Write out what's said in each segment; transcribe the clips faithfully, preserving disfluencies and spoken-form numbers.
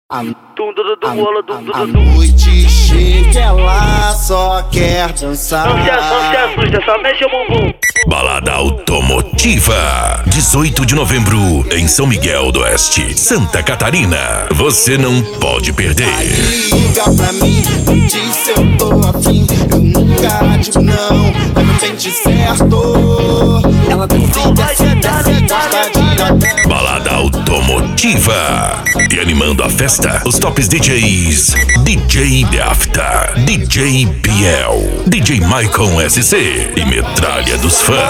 A, Tum, dum, dum, bola, dum, dum, a dum. noite chega, ela só quer dançar. Não se, não se assusta, só mexe o bumbum. Balada Automotiva, dezoito de novembro, em São Miguel do Oeste, Santa Catarina. Você não pode perder. Liga pra mim, me diz se eu tô afim. Eu nunca digo não, é meu pente certo. Ela desce, desce, desce, gosta de até. Balada Automotiva. E animando a festa, os tops D Js: D J Dafta, D J Biel, D J Michael S C e Metralha dos Funk.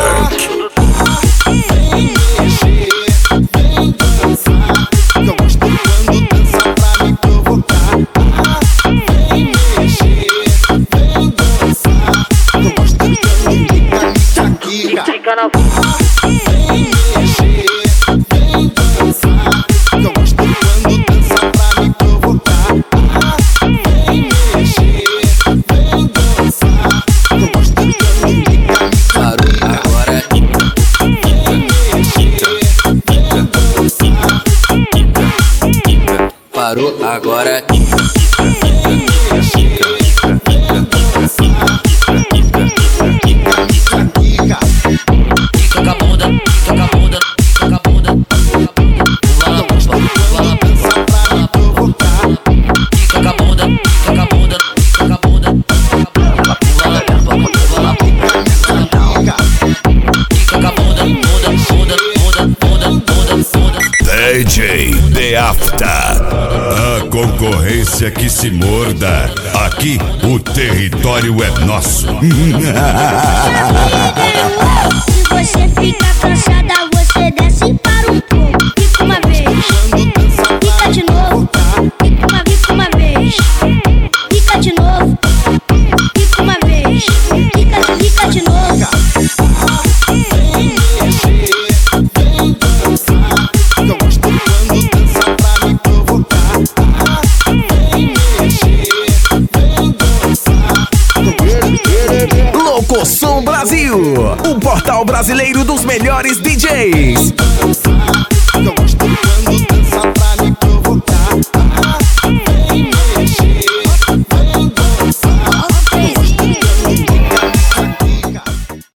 Vem mexer, vem dançar. Eu gosto quando dança pra me provocar. Vem mexer, vem dançar. Eu gosto quando fica, fica, fica. Fica na Vem mexer, vem dançar. Eu gosto quando dança pra me provocar. Vem mexer, vem dançar. Eu gosto quando fica, fica. Agora Vem mexer, vem dançar. parou, agora Vem mexer, vem dançar. Fica, fica. fica com a bunda, fica com a bunda, fica com a bunda, pula na bomba, pula na Dança pra me provocar. fica com a bunda, fica com a bunda, fica com a bunda, pula na bomba, pula na bomba, fica com a bunda, bunda, bunda, bunda, bunda, bunda, bunda. D J Dafta. A concorrência que se morda. Aqui o território é nosso. Se você fica cansada, você desce para um pouco. Fica uma vez, fica de novo. Fica uma, fica uma vez, fica de novo. Fica uma vez, fica, fica de novo. Vem mexer, vem dançar. Eu gosto quando dança pra me provocar. Vem mexer, vem dançar. Locosom Brasil, o portal brasileiro dos melhores D Js. Eu gosto